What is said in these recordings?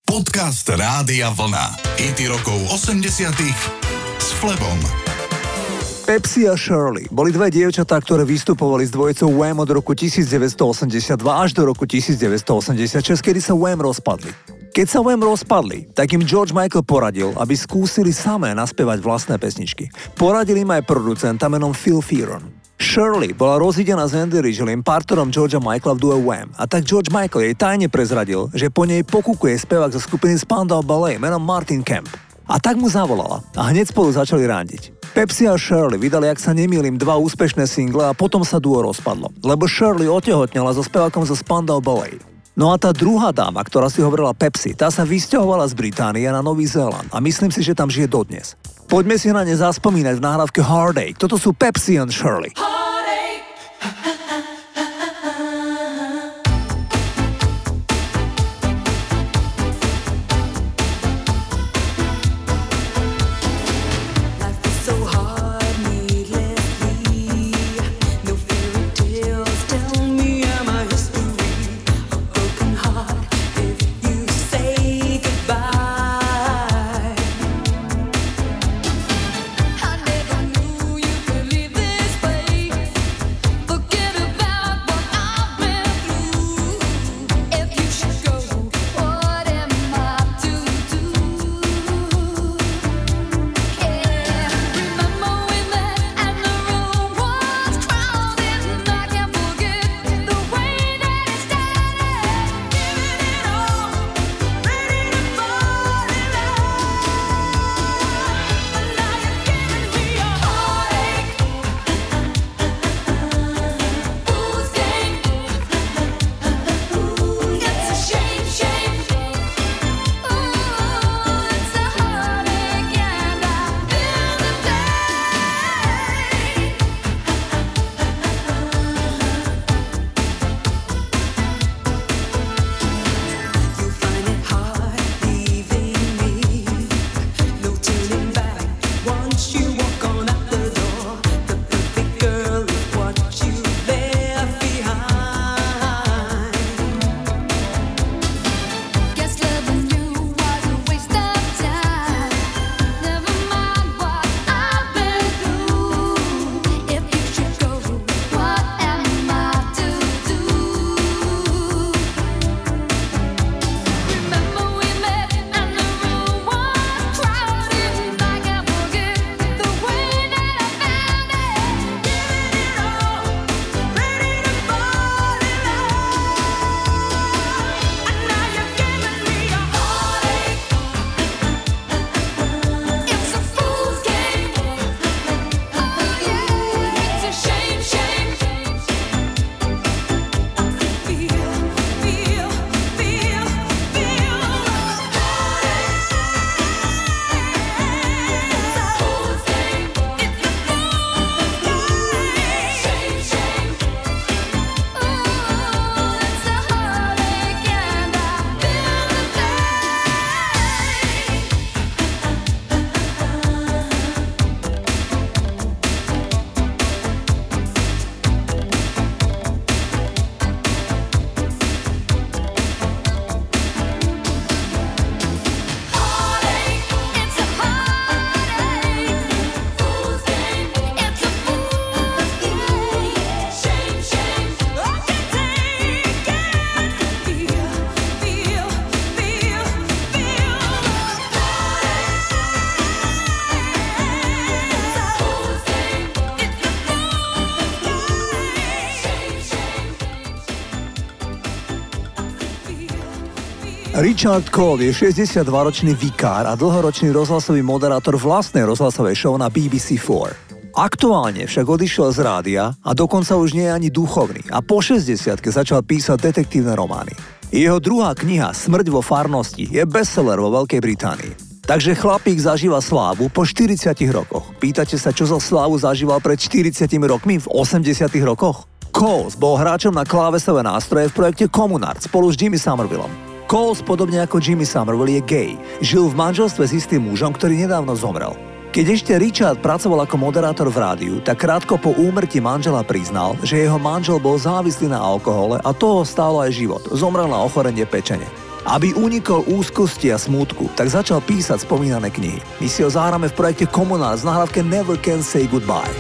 Podcast Rádia Vlna. Hity rokov 80-tych s Flebom. Pepsi a Shirley boli dve dievčatá, ktoré vystupovali s dvojicou Wham od roku 1982 až do roku 1986, kedy sa Wham rozpadli. Keď sa Wham rozpadli, tak im George Michael poradil, aby skúsili samé naspievať vlastné pesničky. Poradil im aj producenta menom Phil Fearon. Shirley bola rozidená s Andy Ridgelym, partnerom Georgea Michaela v due Wham, a tak George Michael jej tajne prezradil, že po nej pokúkuje spevák zo skupiny Spandau Ballet menom Martin Kemp. A tak mu zavolala a hneď spolu začali randiť. Pepsi a Shirley vydali, ak sa nemýlim, 2 úspešné single a potom sa duo rozpadlo, lebo Shirley otehotnela so spevákom zo Spandau Ballet. No a tá druhá dáma, ktorá si hovorila Pepsi, tá sa vysťahovala z Británie na Nový Zéland a myslím si, že tam žije dodnes. Poďme si na ne zaspomínať v nahrávke Heartache. Toto sú Pepsi and Shirley. Richard Cole je 62-ročný vikár a dlhoročný rozhlasový moderátor vlastnej rozhlasovej show na BBC4. Aktuálne však odišiel z rádia a dokonca už nie je ani duchovný a po 60-ke začal písať detektívne romány. Jeho druhá kniha Smrť vo farnosti je bestseller vo Veľkej Británii. Takže chlapík zažíva slávu po 40 rokoch. Pýtate sa, čo za slávu zažíval pred 40 rokmi v 80 rokoch? Coles bol hráčom na klávesové nástroje v projekte Communard spolu s Jimmy Somervillom. Coles, podobne ako Jimmy Somerville, je gay. Žil v manželstve s istým mužom, ktorý nedávno zomrel. Keď ešte Richard pracoval ako moderátor v rádiu, tak krátko po úmrtí manžela priznal, že jeho manžel bol závislý na alkohole a toho stálo aj život. Zomrel na ochorenie pečene. Aby unikol úzkosti a smútku, tak začal písať spomínané knihy. My si ho zahráme v projekte Komunál z nahrávke Never Can Say Goodbye.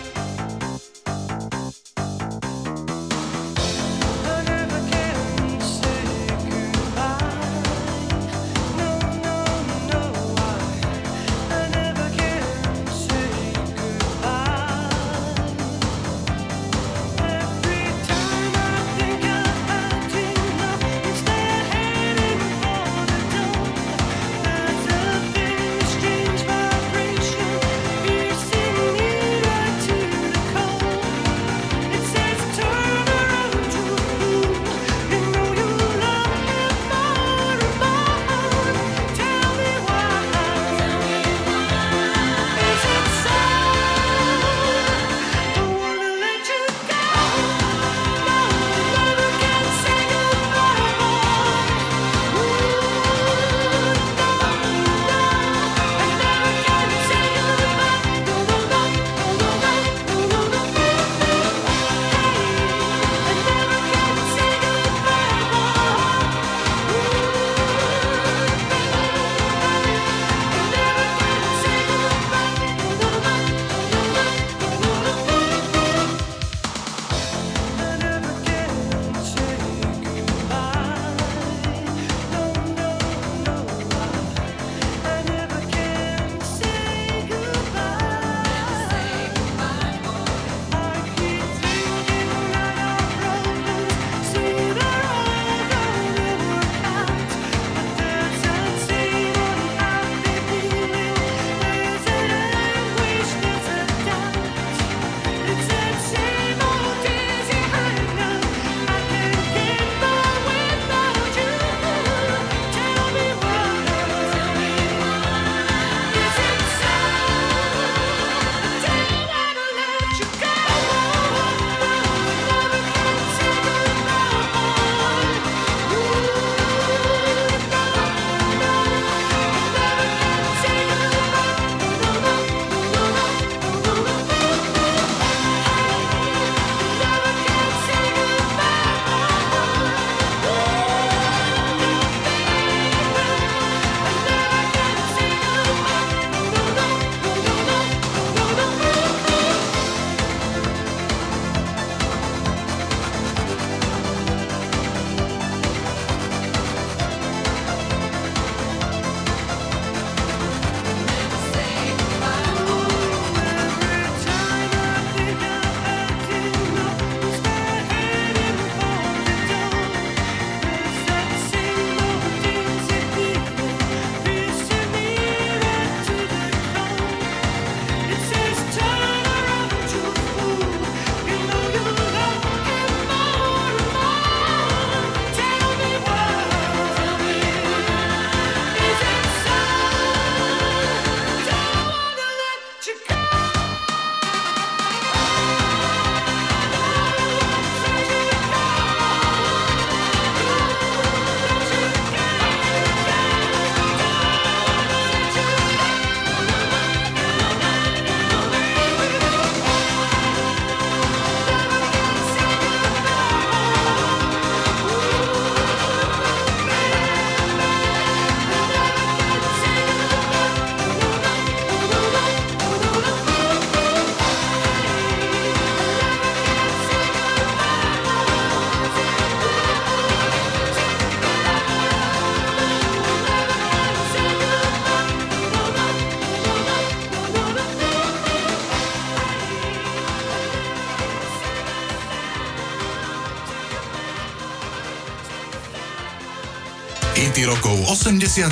Hity rokov 80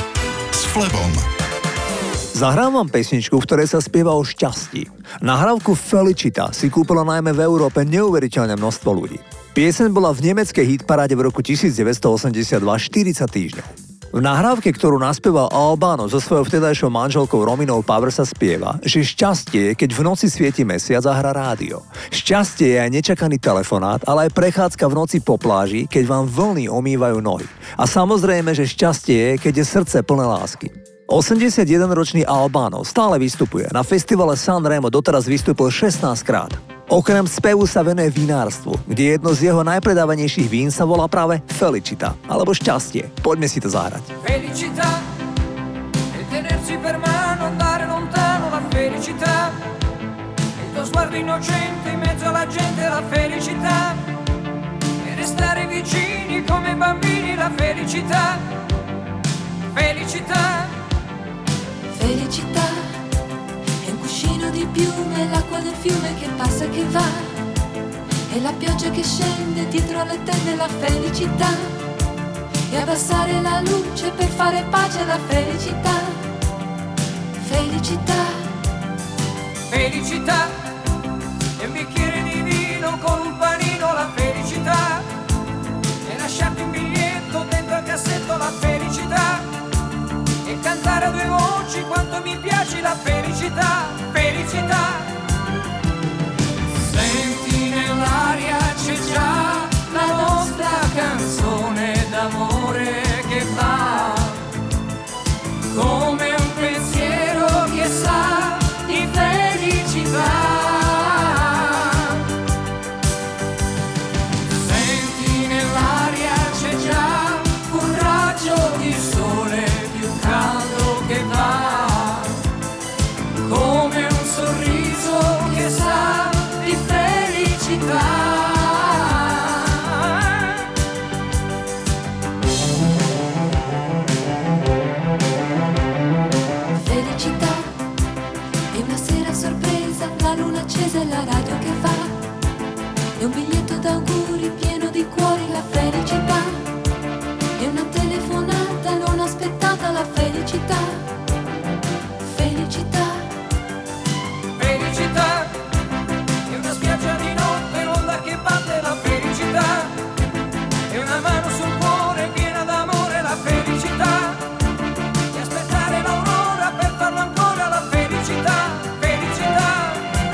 s Flebom. Zahrám vám pesničku, v ktorej sa spieva o šťastí. Nahrávku Felicita si kúpilo najmä v Európe neuveriteľne množstvo ľudí. Pieseň bola v nemeckej hitparáde v roku 1982 40 týždňov. V nahrávke, ktorú naspieval Albano so svojou vtedajšou manželkou Rominou Power, sa spieva, že šťastie je, keď v noci svieti mesiac a hrá rádio. Šťastie je aj nečakaný telefonát, ale aj prechádzka v noci po pláži, keď vám vlny omývajú nohy. A samozrejme, že šťastie je, keď je srdce plné lásky. 81-ročný Albano stále vystupuje. Na festivale Sanremo doteraz vystúpil 16 krát. Okrem spevu sa venuje vinárstvu, kde jedno z jeho najpredávanejších vín sa volá práve Felicita, alebo šťastie. Poďme si to zahrať. Felicità e tenersi per mano, andare lontano, la felicità. Il tuo sguardo innocente in mezzo alla gente, la felicità. E restare vicini come bambini, la felicità. Felicità. Felicità è un cuscino di piume, l'acqua del fiume che passa e che va, e la pioggia che scende dietro le tende, la felicità. E abbassare la luce per fare pace, la felicità. Felicità. Felicità è un bicchiere di vino con un panino, la felicità. E lasciarti un biglietto dentro al cassetto, la felicità. E cantare a due voci quanto mi piace, la felicità. Felicità. Senti nell'aria c'è già la nostra canzone d'amore che va come un pensiero che sa di felicità. Senti nell'aria c'è già un raggio di sole più caldo che va come un sorriso che sa di felicità. Accesa la radio che fa, e un biglietto d'auguri pieno di cuori, la felicità. E una telefonata non aspettata, la felicità. Felicità. Felicità. E una spiaggia di notte, l'onda che batte, la felicità. E una mano sul cuore piena d'amore, la felicità. E aspettare l'aurora per farlo ancora, la felicità. Felicità.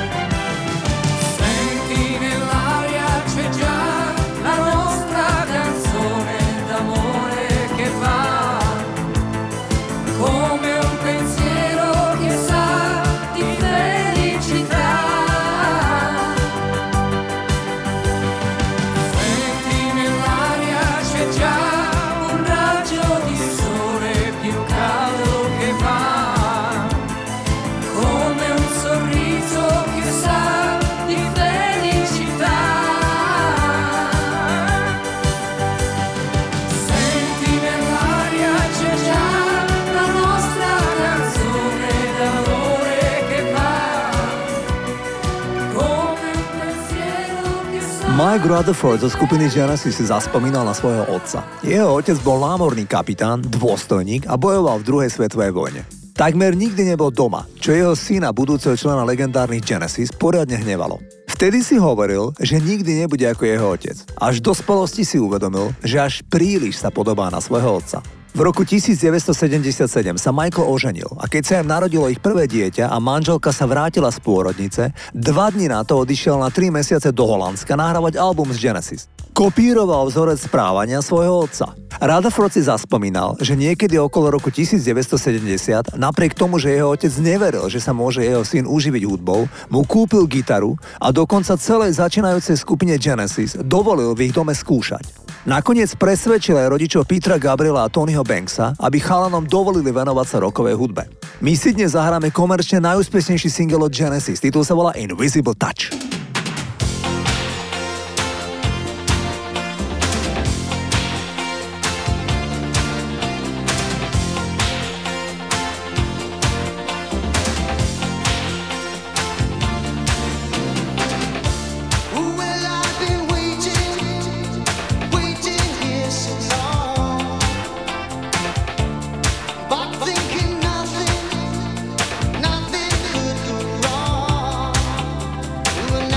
Mike Rutherford zo skupiny Genesis si zaspomínal na svojho otca. Jeho otec bol námorný kapitán, dôstojník a bojoval v druhej svetovej vojne. Takmer nikdy nebol doma, čo jeho syna, budúceho člena legendárnych Genesis, poriadne hnevalo. Vtedy si hovoril, že nikdy nebude ako jeho otec. Až v dospelosti si uvedomil, že až príliš sa podobá na svojho otca. V roku 1977 sa Michael oženil a keď sa im narodilo ich prvé dieťa a manželka sa vrátila z pôrodnice, 2 dni na to odišiel na 3 mesiace do Holandska nahrávať album z Genesis. Kopíroval vzorec správania svojho otca. Rutherford si zaspomínal, že niekedy okolo roku 1970, napriek tomu, že jeho otec neveril, že sa môže jeho syn uživiť hudbou, mu kúpil gitaru a dokonca celej začínajúcej skupine Genesis dovolil v ich dome skúšať. Nakoniec presvedčil aj rodičov Petera Gabriela a Tonyho Banksa, aby chalanom dovolili venovať sa rockovej hudbe. My si dnes zahráme komerčne najúspešnejší single od Genesis, titul sa volá Invisible Touch. Nothing could go wrong.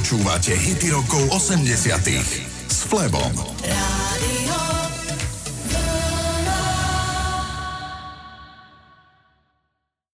Počúvate hity rokov 80 s Flebom.